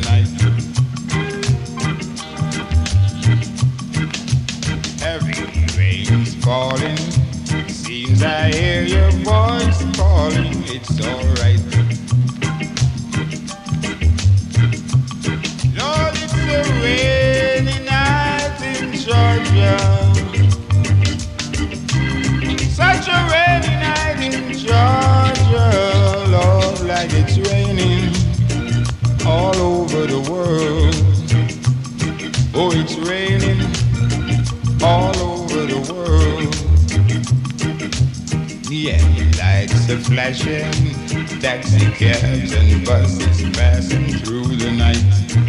night. Heavy rain's falling. Seems I hear your voice calling. It's alright. Lord, it's a rainy night in Georgia. Such a rainy night in Georgia. Lord, like it's raining all over the world. Oh, it's raining all over the world. Yeah, lights are flashing, taxi cabs and buses passing through the night.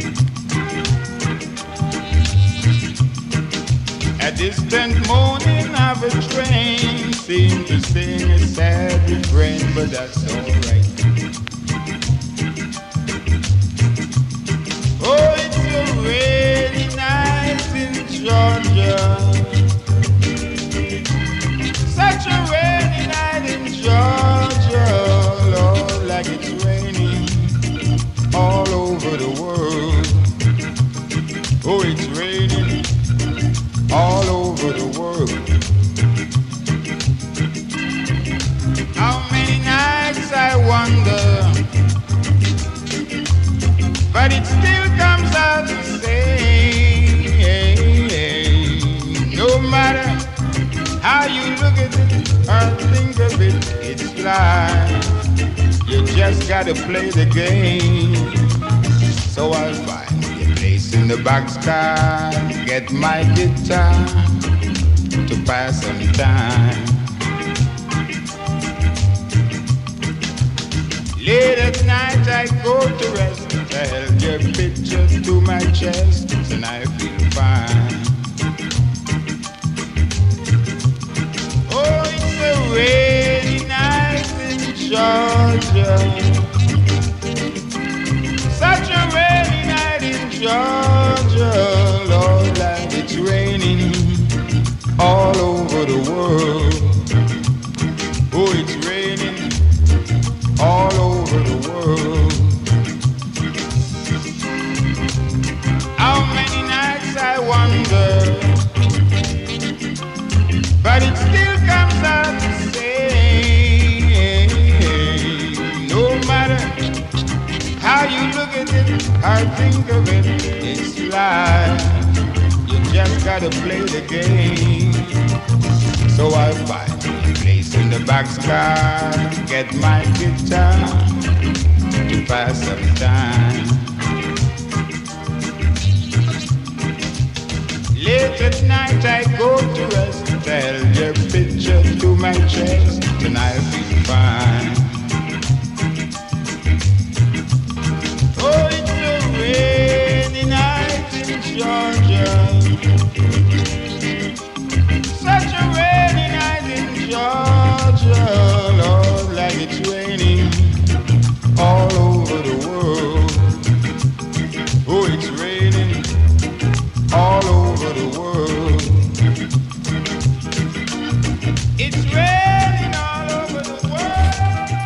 A distant moaning of a train seemed to sing a sad refrain, but that's alright. Oh, it's a rainy night in Georgia. Such a rainy night in Georgia, Lord, like it's raining all over the world. Oh, it's raining all over the world. How many nights I wonder, but it still comes out the same. No matter how you look at it or think of it, it's life. You just gotta play the game. So I'll find a place in the boxcar, get my guitar to pass some time. Late at night I go to rest, I held your picture to my chest, and I feel fine. Oh, it's a rainy night in Georgia. Such a rainy night in Georgia. Lord, like it's raining all over the world. Oh, it's raining all over the world. How many nights I wonder, but it still comes out the same. No matter how you look at it or think of it, it's life. You just gotta play the game. So I find a place in the boxcar, get my guitar to pass some time. Late at night I go to rest, tell your picture to my chest, and I feel fine. Oh, it's a rainy night in Georgia. Such a rainy night in Georgia. Lord, like it's raining all over the world. Oh, it's raining all over the world. It's raining all over the world.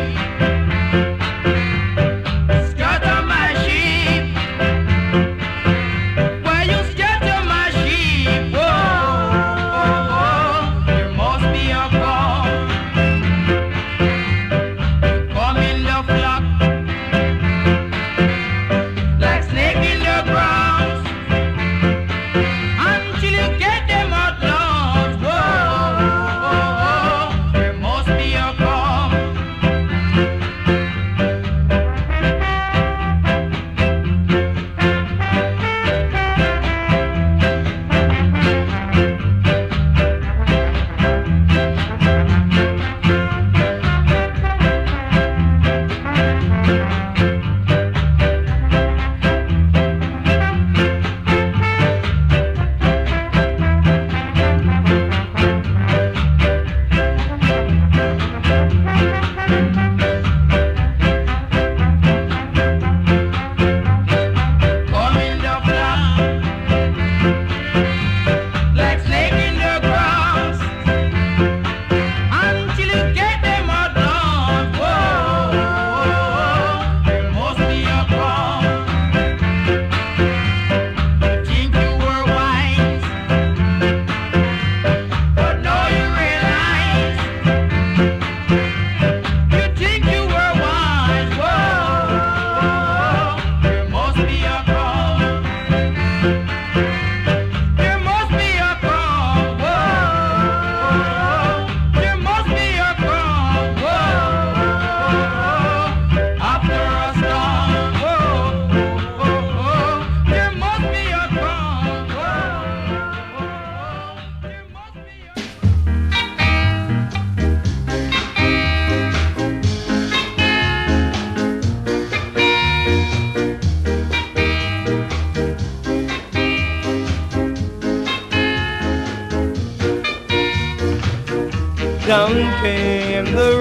Down came the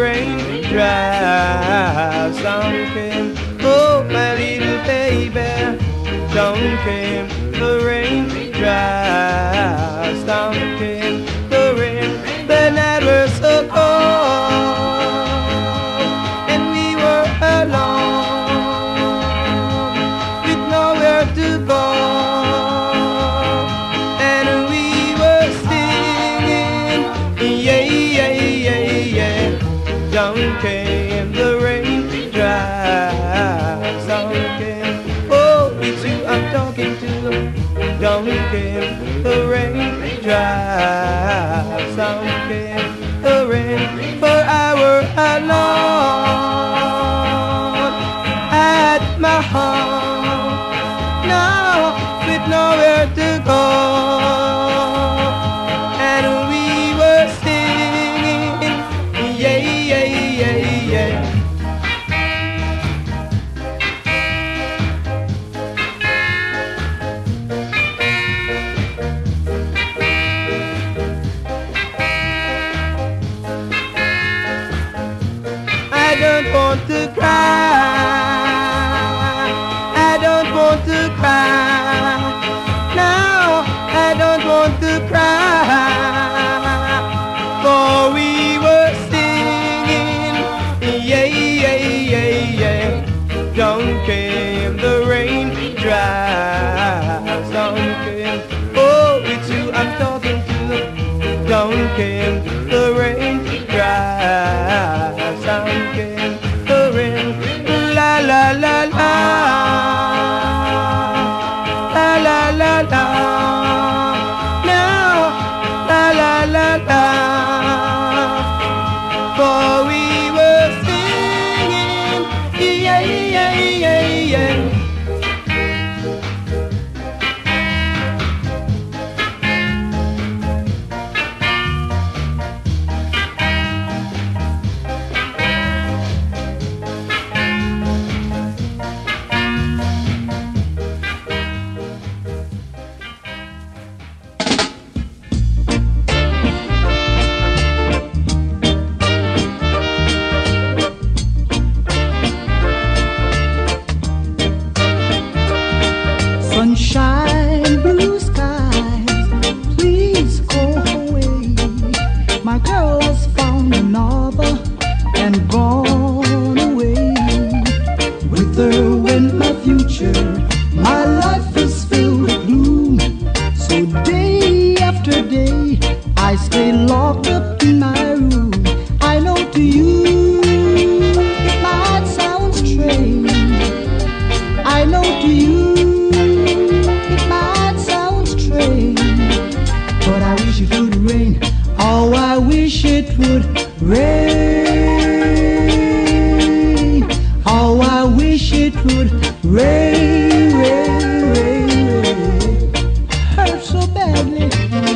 raindrops, down came, oh my little baby. Down came the raindrops, down came the rain. The night was so cold, and we were alone, with nowhere to go. And we were singing, yeah, yeah, yeah, yeah. Down came the raindrops, down came, oh, it's you I'm talking to. Down came the raindrops, down came the rain. For I were alone at my home, now with nowhere to go. And we were singing, yeah, yeah, yeah, yeah. I don't want to cry, I don't want to cry. Now I don't want to cry, for we were singing, yeah, yeah, yeah, yeah. Down came the raindrops, down came, oh, it's you I'm talking to. Down came the raindrops, down came the rain. La la la la, la la la la. Now la la la la, for we were singing, yeah, yeah, yeah, yeah. future. My life is filled with gloom. So day after day, I stay locked up in my room. I know to you it might sound strange. I know to you it might sound strange, but I wish it would rain. Oh, I wish it would rain. Oh, I wish it would rain, rain, rain, rain. Hurt so badly.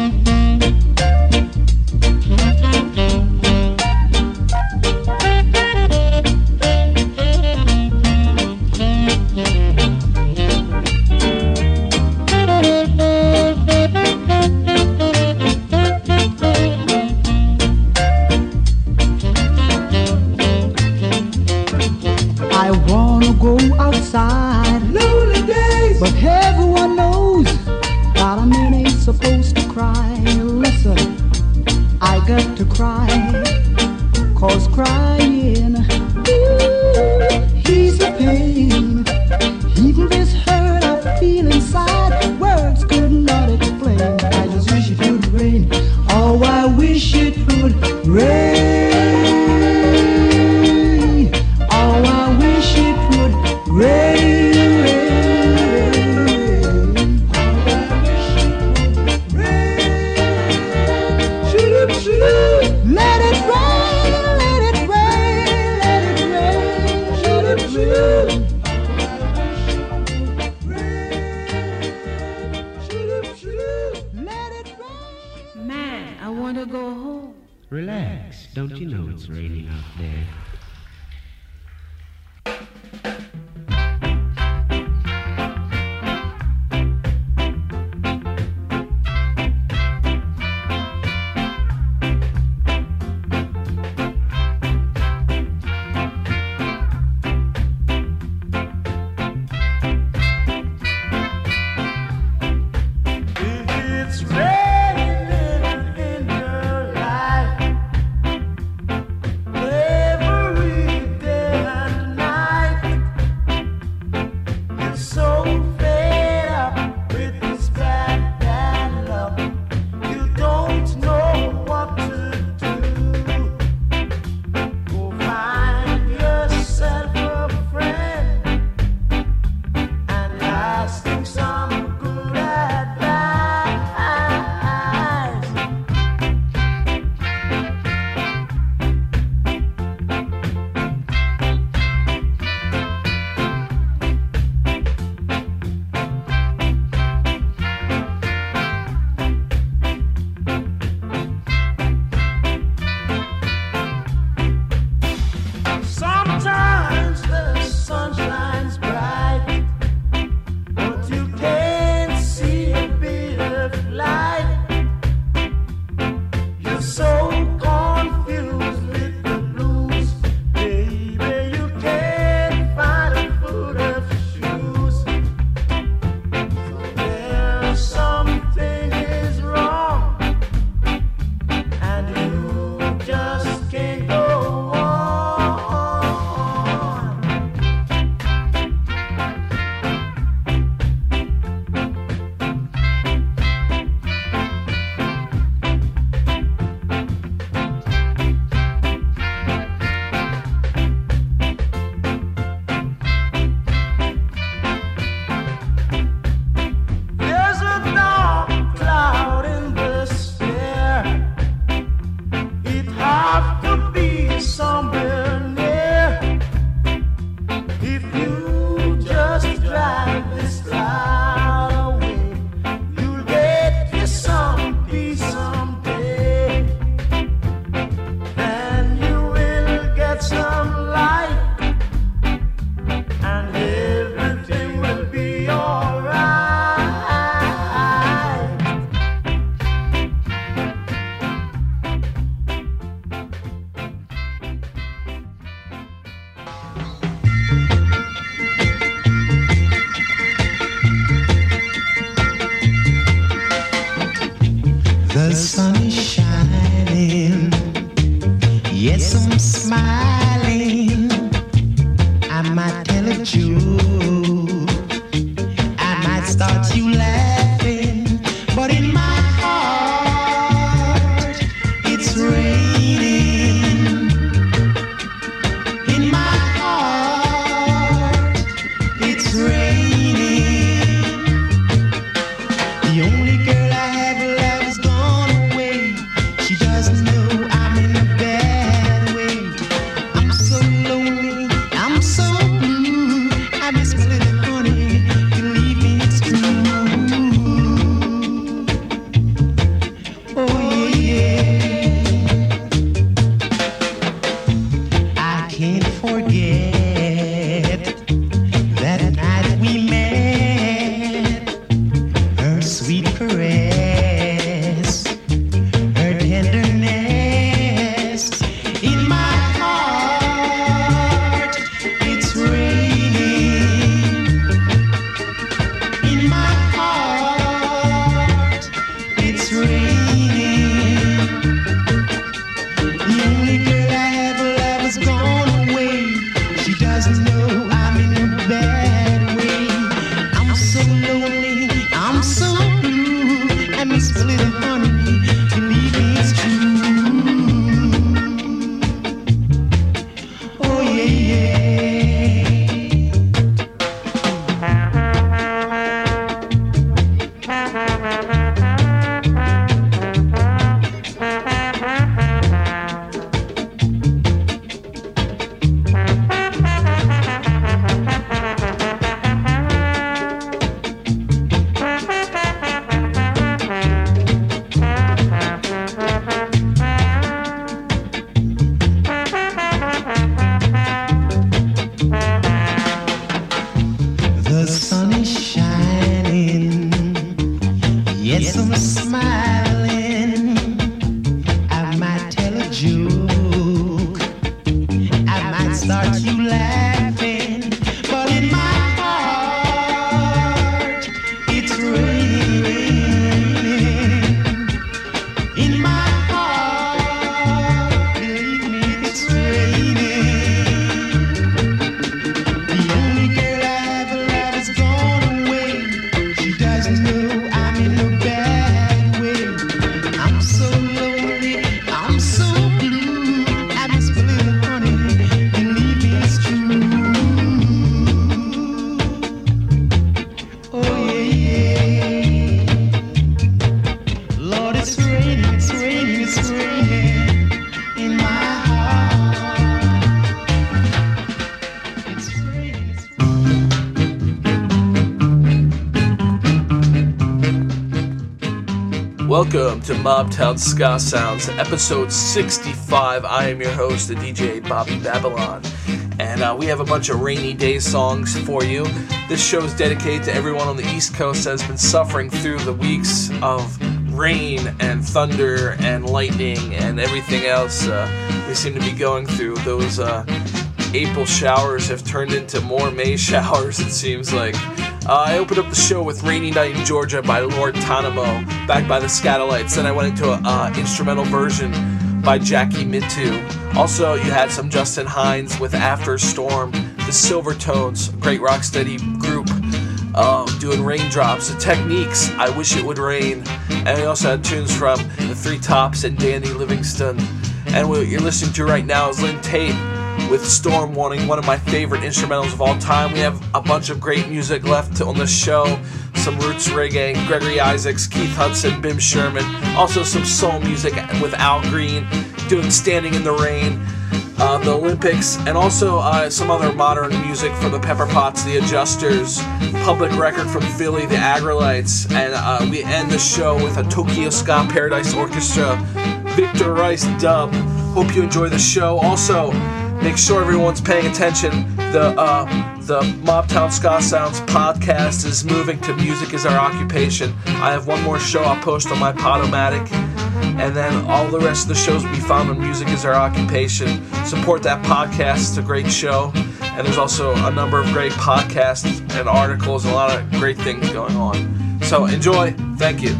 I wanna go outside, lonely days, but everyone knows that a man ain't supposed to cry. Listen, I got to cry, 'cause crying, ooh, ease the pain. Even this hurt I feel inside, words could not explain. I just wish it would rain. Oh, I wish it would rain. Oh, I wish it forget that night we met, her sweet caress, her tenderness. In my heart, it's raining. In my heart, it's raining. The only girl I ever loved has gone away. She doesn't know I'm in a bad way. I'm so lonely, I'm so blue. I miss a little honey, believe me it's true. Oh yeah, the sun is shining, yes I'm smiling. I might tell a joke, I might start you laughing, but in my heart it's raining. In my heart, believe me, it's raining. The only girl I ever loved has gone away. She doesn't know I'm in a bad way. I'm so lonely, I'm so blue. I miss my little honey, believe me it's true. Oh yeah, Lord, it's raining, it's raining, it's raining in my heart. It's raining, it's Welcome to Mobtown Ska Sounds, episode 65. I am your host, the DJ Bobby Babylon, and we have a bunch of rainy day songs for you. This show is dedicated to everyone on the East Coast that has been suffering through the weeks of rain and thunder and lightning and everything else we seem to be going through. Those April showers have turned into more May showers, it seems like. I opened up the show with Rainy Night in Georgia by Lord Tanamo, backed by the Scatolites. Then I went into an instrumental version by Jackie Mintu. Also, you had some Justin Hines with After Storm, the Silvertones, a great rocksteady group, doing Raindrops, the Techniques, I Wish It Would Rain. And we also had tunes from the Three Tops and Danny Livingston. And what you're listening to right now is Lynn Tate with Storm Warning, one of my favorite instrumentals of all time. We have a bunch of great music left on the show. Some roots reggae, Gregory Isaacs, Keith Hudson, Bim Sherman. Also some soul music with Al Green doing Standing in the Rain, the Olympics, and also some other modern music from the Pepper Pots, the Adjusters, Public Record from Philly, the Agrolites, and we end the show with a Tokyo Ska Paradise Orchestra Victor Rice dub. Hope you enjoy the show. Also, make sure everyone's paying attention. The Mobtown Ska Sounds podcast is moving to Music Is Our Occupation. I have one more show I'll post on my Podomatic, and then all the rest of the shows will be found on Music Is Our Occupation. Support that podcast. It's a great show. And there's also a number of great podcasts and articles, and a lot of great things going on. So enjoy. Thank you.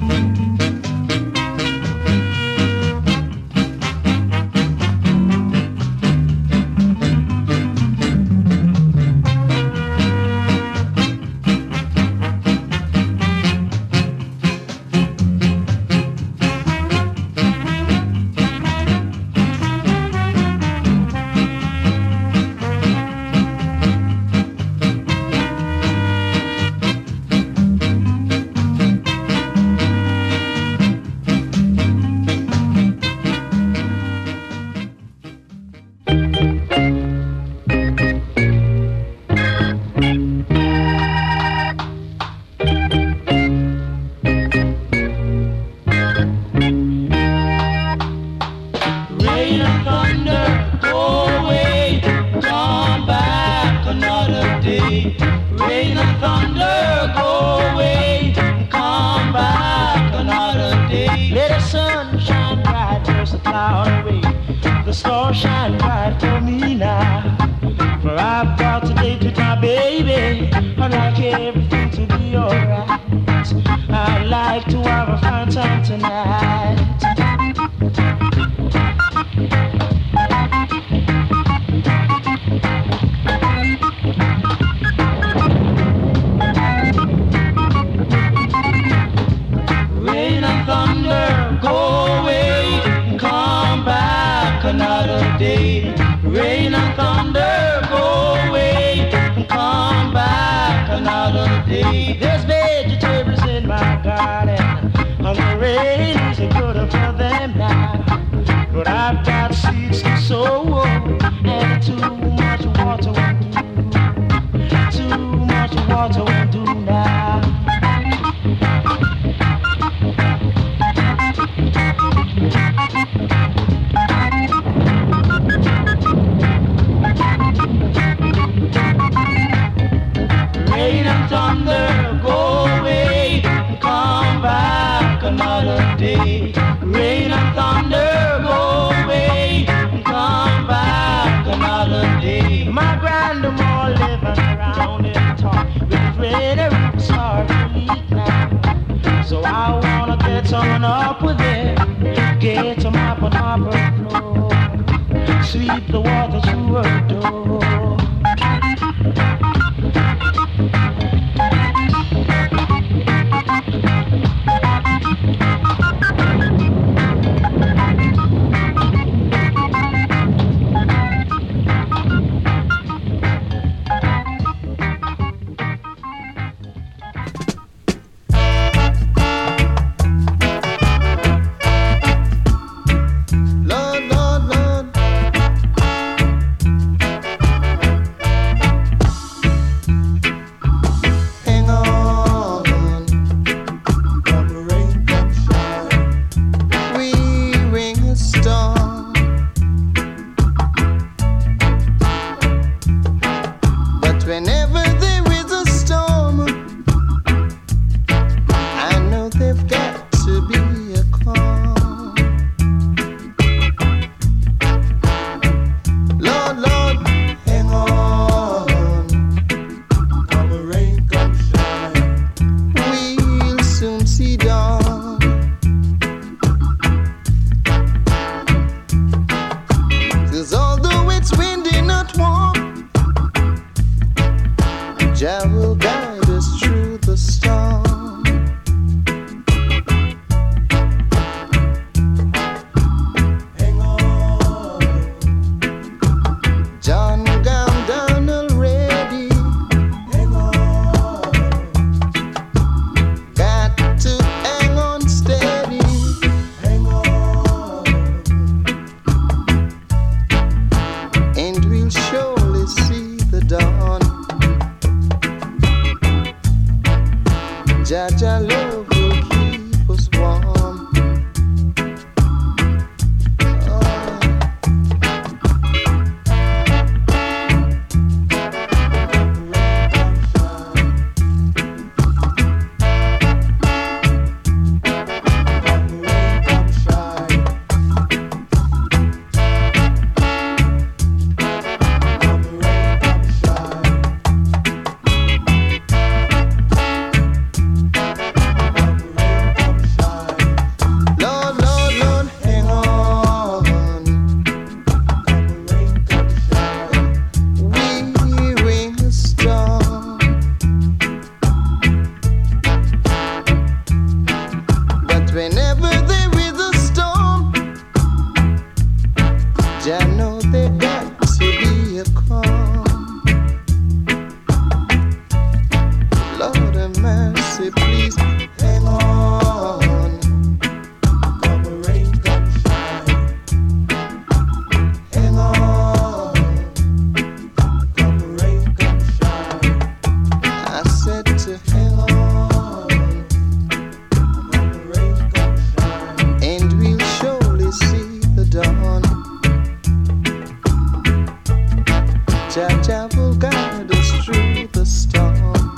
Rain and thunder, go away and come back another day. Let the sun shine bright, chase the cloud away. The stars shine bright for me now. For I've got to date with my baby. I'd like everything to be alright. I'd like to have a fine time tonight. Rain and thunder, go away and come back another day. Rain and thunder, go away and come back another day. There's vegetables in my garden, and the rain is good for them now. But I've got seeds to sow, and too much water won't do. Too much water won't do now. Rain and thunder, go away and come back another day. Rain and thunder, go away and come back another day. My grandma living around in town with red roots hard to meet now. So I wanna get on up with it, get on up on her floor, sweep the water through her door. Jah will guide us through the storm.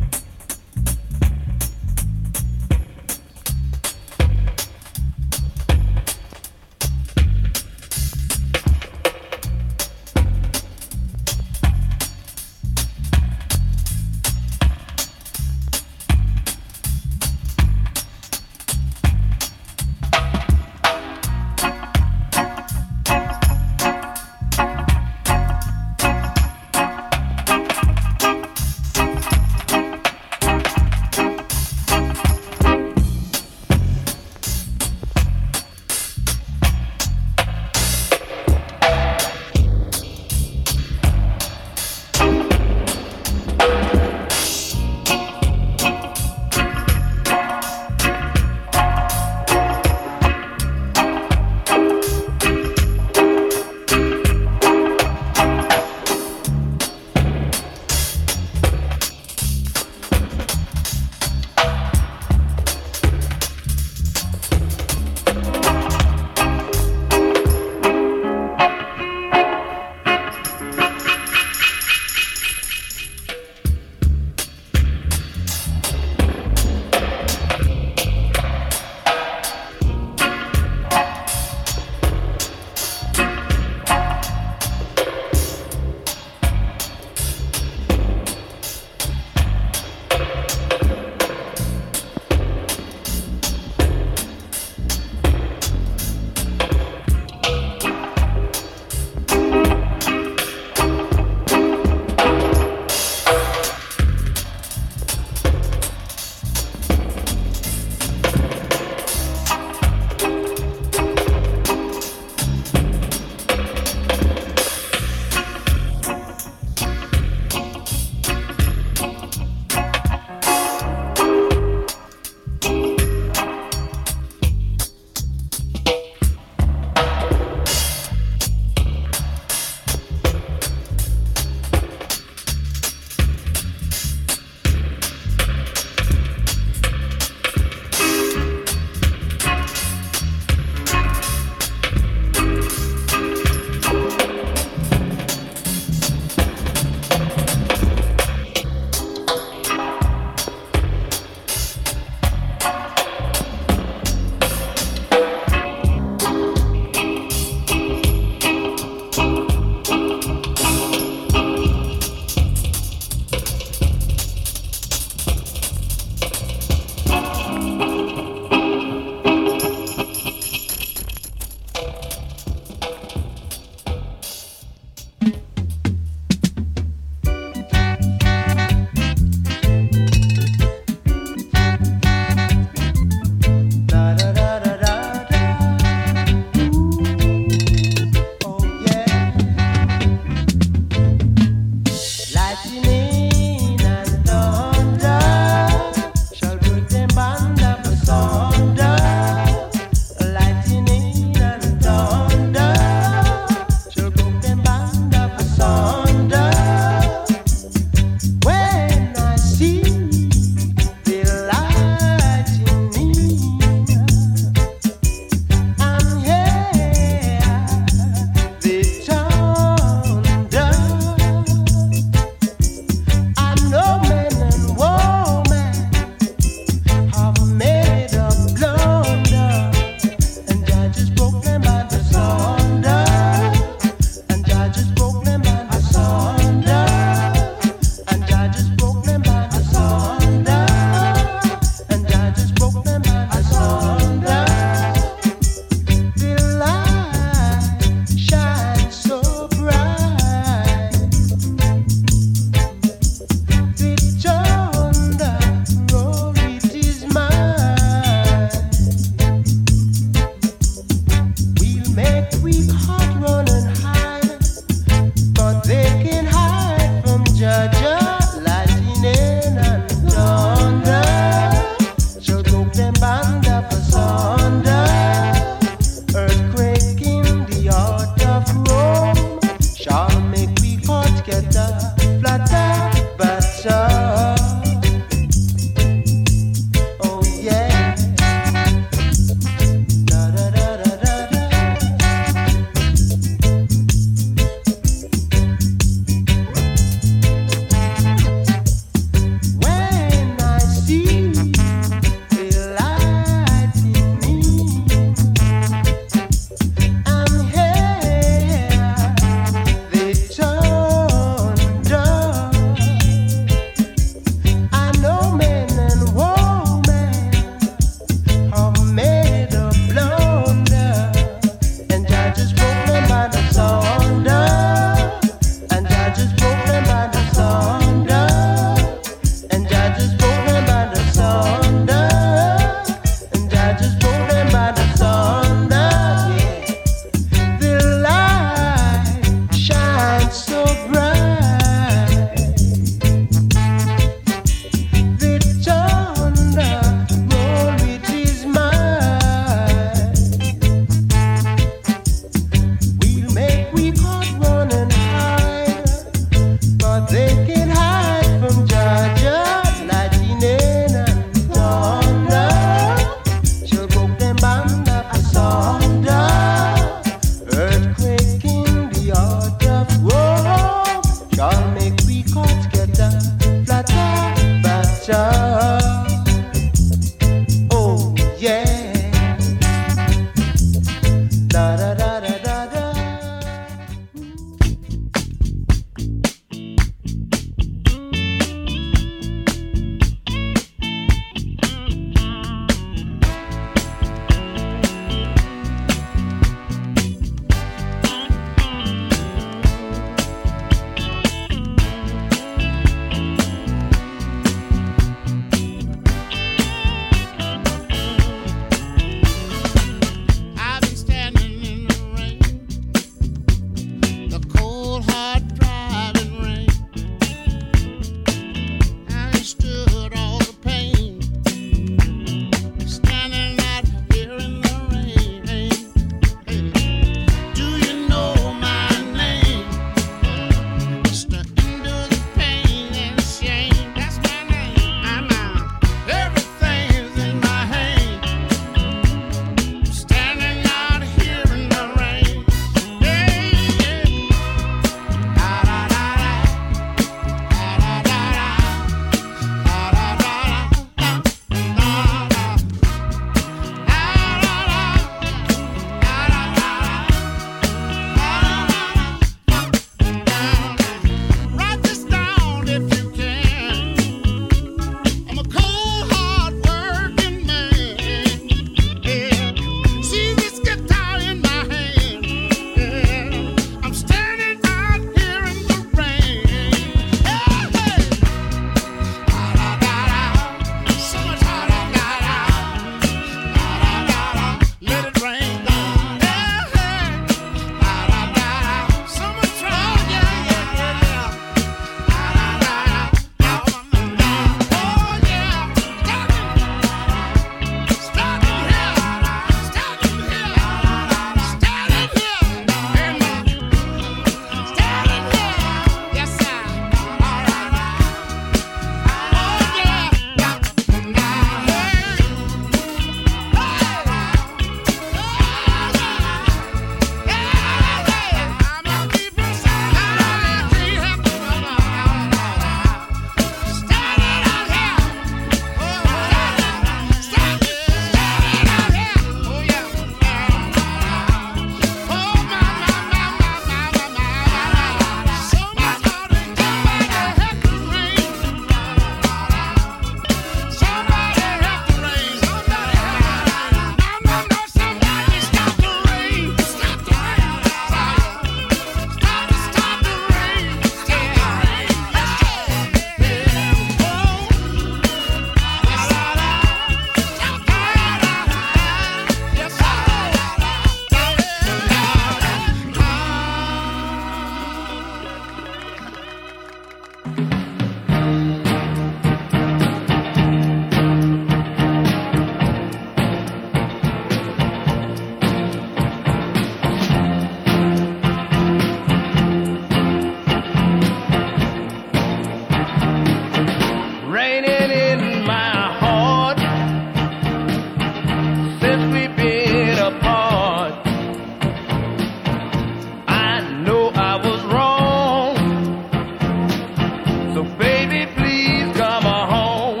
baby, please come home.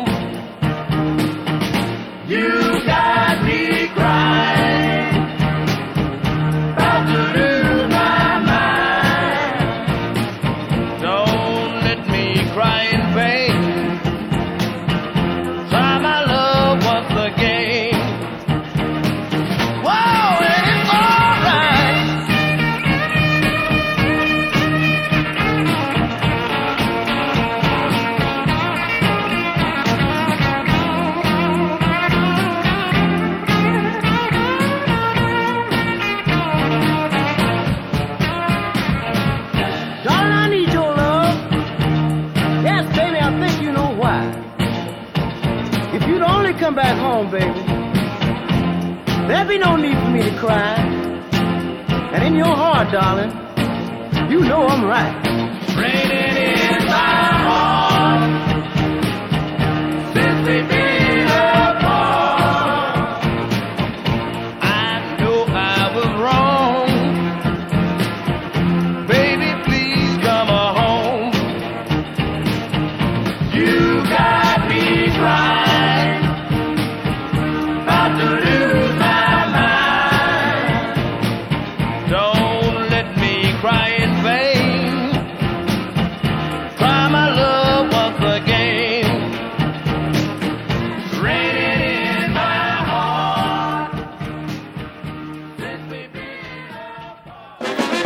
You got me crying, about to lose my mind. Don't let me cry in vain. Try my love once again. Whoa, and it's alright. Darling, I need your love. Yes, baby, I think you know why. If you'd only come back home, baby, there'd be no need for me to cry. And in your heart, darling, you know I'm right. Raining in my heart since we've been apart. I know I was wrong. Baby, please come home. You got me crying, about to lose my mind. Don't let me cry in vain. Try my love once again. Raining in my heart since we've been apart.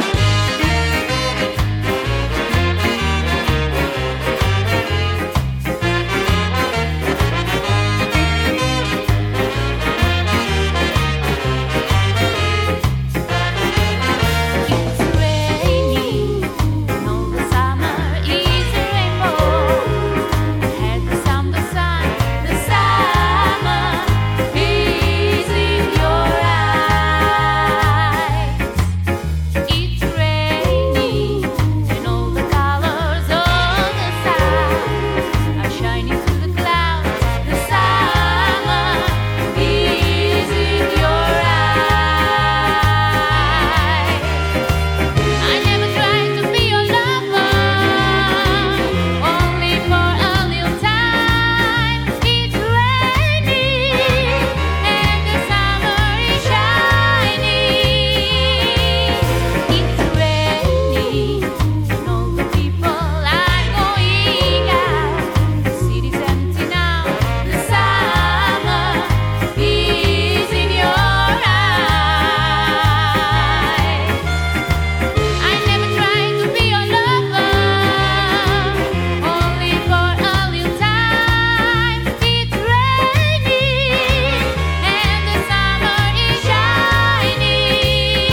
It's raining, and all the summer is a rainbow. Had the summer sun, the summer is in your eyes. It's raining, and all the colors of the sky are shining through the clouds. The summer is in your eyes. I never tried to be your lover, only for a little time. It's raining, and the summer is shining. It's raining, and all the people are going out. The city's empty now. The summer is in your eyes. I never tried to be your lover, only for a little time. It's raining, and the summer is shining.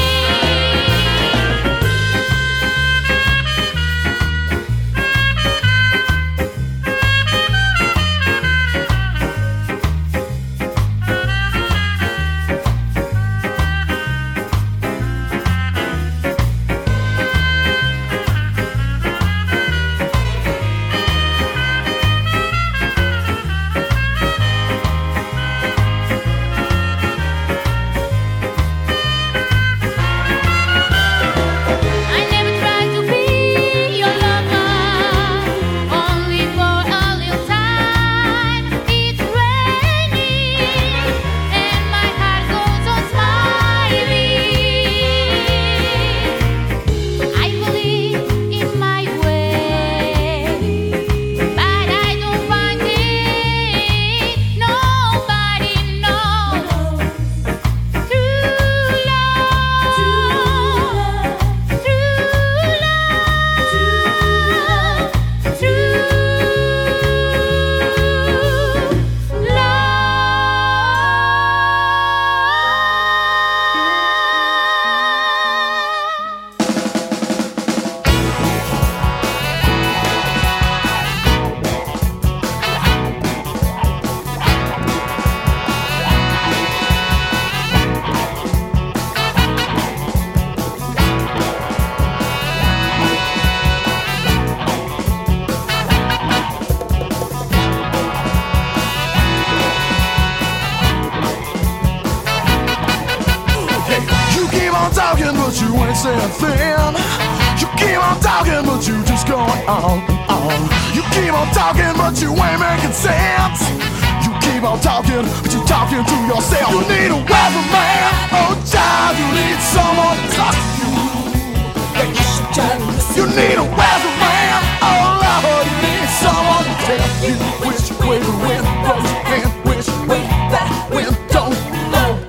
I never tried to be your lover, only for a little time. It's raining, and my heart goes on smiling. I believe in my way, but I don't find it. Nobody knows true love, true You keep on talking, but you ain't saying a thing. You keep on talking, but you just going on and on. You keep on talking, but you ain't making sense. You keep on talking, but you talking to yourself. You need a weatherman, oh child, you need someone to talk to you. You need a weatherman, oh Lord, you need someone to tell you which way the wind blows and which way that wind don't blow.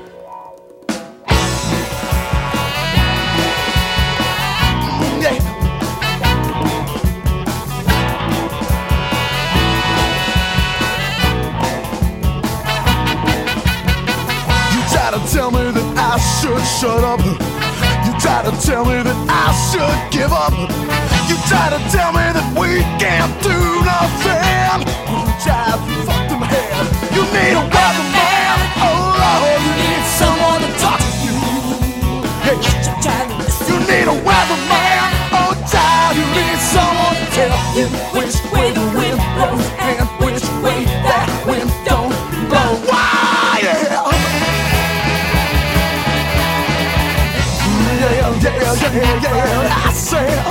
Tell me that I should shut up. You try to tell me that I should give up. You try to tell me that we can't do nothing. You try to fuck them head. You need a weatherman, oh Lord, you need someone to talk to you. Hey, you need a weatherman, oh child, you need someone to tell you which way the wind blows and which way that wind don't blow. Why? Yeah. Yeah, I said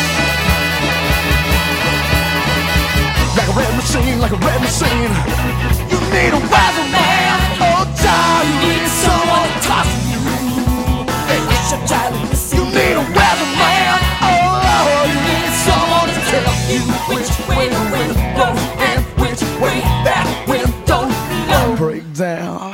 like a red machine, like a red machine. You need a weatherman, oh child, you need someone to talk to you. Hey, you need a weatherman, oh Lord, you need someone to tell you which way the wind blows and which way that wind don't blow. Break down.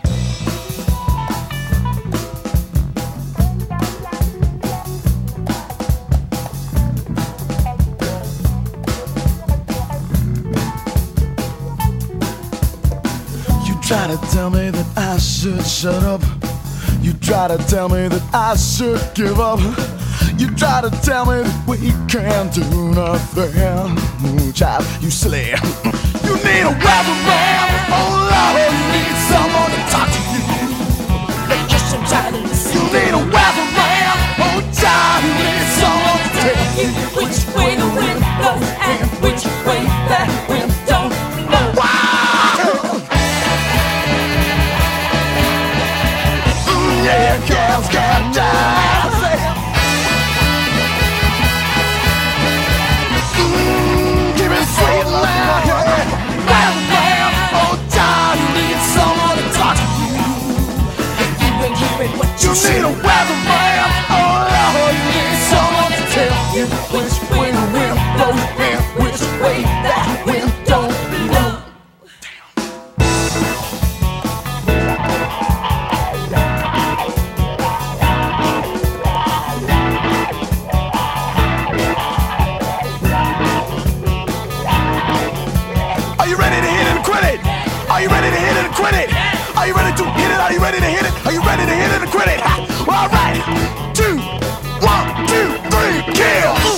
Try to tell me that I should shut up. You try to tell me that I should give up. You try to tell me that we can't do nothing. Ooh, child, you silly. You need a weatherman, oh Lord, you need someone to talk to you. You need a weatherman, oh child, you need someone to tell you which way the wind blows and which way that wind don't blow. Wow! Yeah, girls got jazz. Give me sweet love. Weatherman, oh child, you need someone to talk to you. You need a weatherman, oh Lord, you need someone to tell you which way the wind blows and which way that wind don't blow. Are you ready to hit it and quit it? Are you ready to hit it and quit it? Are you ready to hit it? Are you ready to hit it? Are you ready to hit it and quit it? Ha! All right. 2, 1, 2, 3, kill.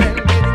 been waiting